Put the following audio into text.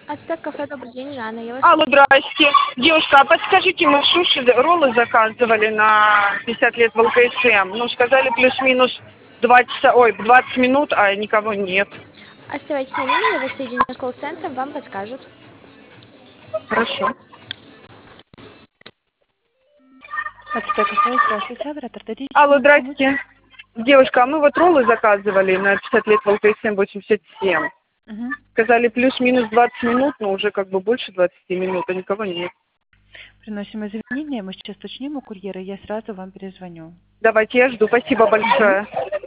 Ацтек кафе, добрый день, Жанна, я вас Алло, слушаю. здрасте. Девушка, а подскажите, мы суши, роллы заказывали на 50 лет в ЛКСМ. Ну, сказали плюс-минус 2 часа, 20 минут, а никого нет. Оставайтесь на линии, я вас соединю с колл-центром, вам подскажут. Хорошо. Ацтек кафе, здравствуйте, оператор Дарья, чем Алло, могу помочь? здрасте. Девушка, а мы вот роллы заказывали на 50 лет в ЛКСМ 87. Угу. Сказали плюс-минус 20 минут, но уже как бы больше 20 минут, а никого нет. Приносим извинения, мы сейчас уточним у курьера, я сразу вам перезвоню. Давайте, я жду. Спасибо Угу. большое.